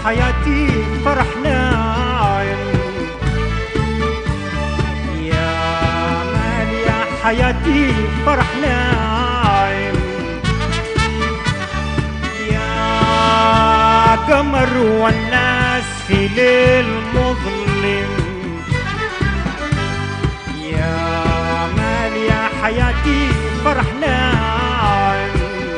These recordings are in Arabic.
حياتي فرح نايم، يا مال يا حياتي فرح نايم، يا قمر والناس في ليل مظلم، يا مال يا حياتي فرح نايم،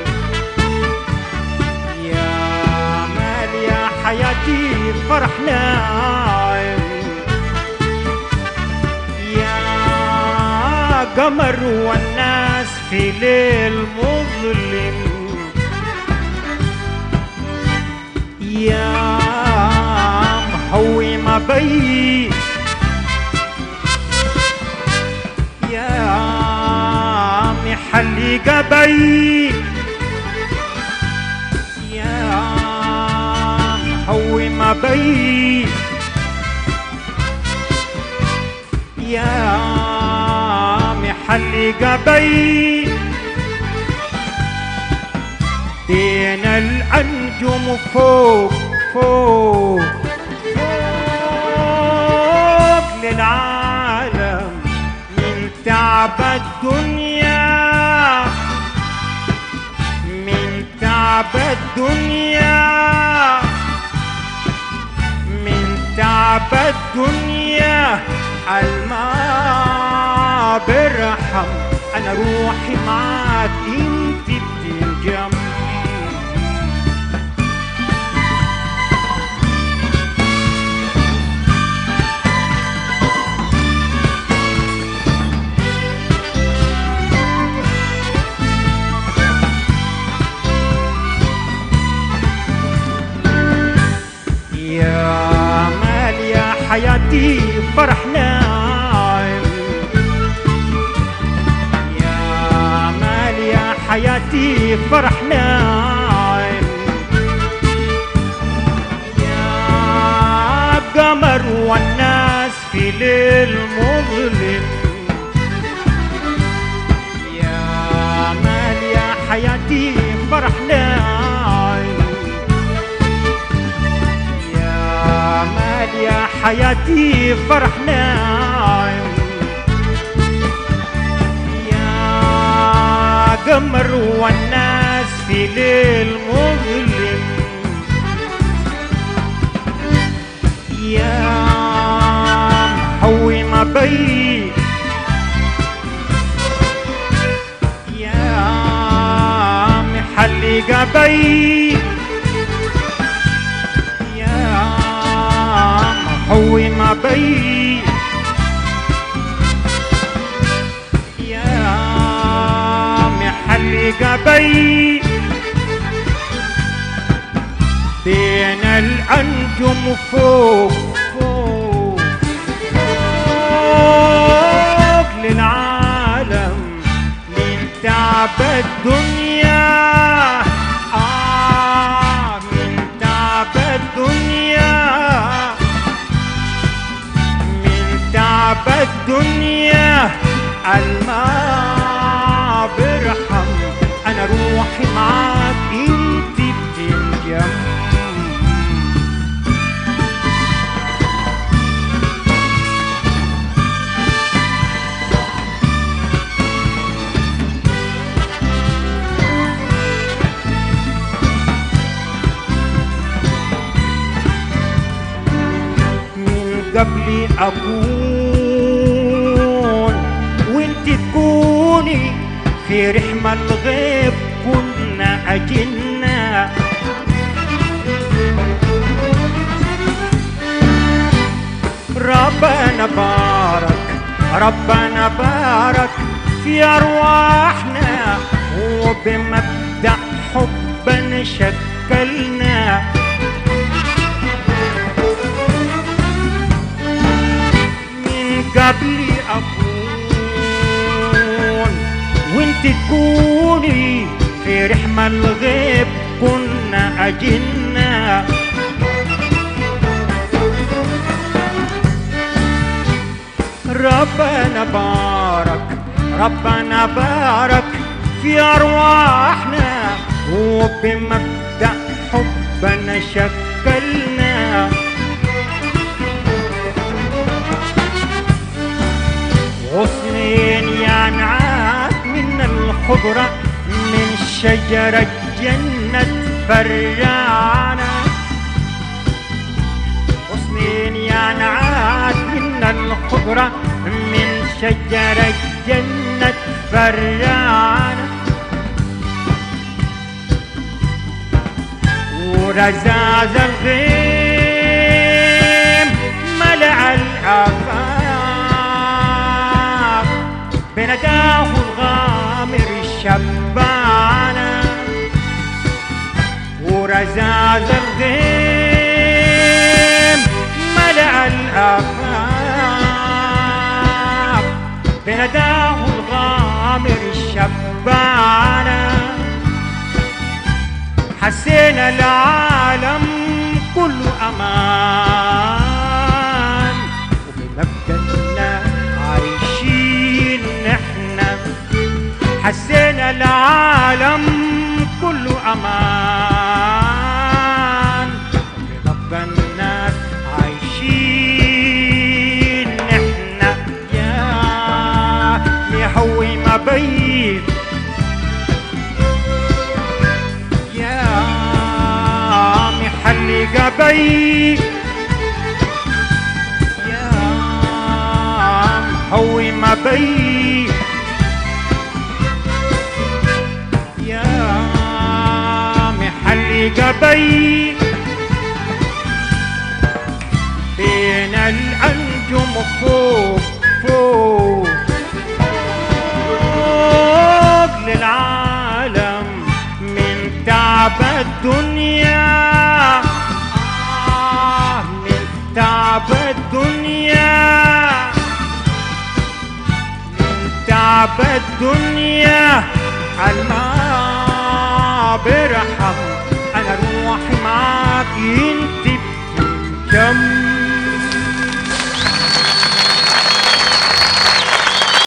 يا مال يا حياتي فرح نايم، يا قمر والناس في ليل مظلم، يا مهوي ما بي، يا محلي قبي، يا مهوي ما بي، يا محلي قبي، بين الأنجم فوق فوق فوق للعالم من تعب الدنيا، من تعب الدنيا، من تعب الدنيا الماء برحم، أنا روحي معاك انت بتنجم. يا مال يا حياتي فرح نايم، يا مال يا حياتي فرح نايم، يا قمر والناس في ليل مظلم، يا مال يا حياتي فرح نايم، يا حياتي فرح نايم، يا قمر والناس في ليل مظلم، يا مهوي ما بي، يا محلي قبي، هوي ما بي، يا محلي قبي، بين الأنجم فوق فوق فوق للعالم من تعب الدنيا، من تعب الدنيا، تعب الدنيا الماء برحم، أنا روحي معاك انت بتنجم. من قبل أكون وانت تكوني في رحم الغيب كنا أجنة، ربنا بارك ربنا بارك في أرواحنا، وبمبدأ حبنا شكلنا، من قبل أكون وانت تكوني في رحم الغيب كنا أجنة، ربنا بارك ربنا بارك في أرواحنا، وبمبدأ حبنا شكلنا، الخضرة من شجرة جنة فرعانة وسنين ينعاد من الخضرة من شجرة جنة فرعانة ورزاز الغيم ملع الآفاق بنداه الغامر الشبانة ورزاز الغيم ملع الآفاق بنداه الغامر الشبانة حسينا العالم كله أمان وبمبدأنا عايشين نحنا حسينا العالم كله أمان وبمبدأنا عايشين نحنا يا هوي ما بيت قبي يا هوي ما بي يا محلي قبي بين الأنجم فوق فوق فوق للعالم من تعب الدنيا تعب الدنيا من تعب الدنيا الماء برحم أنا روحي معاك انت بتنجم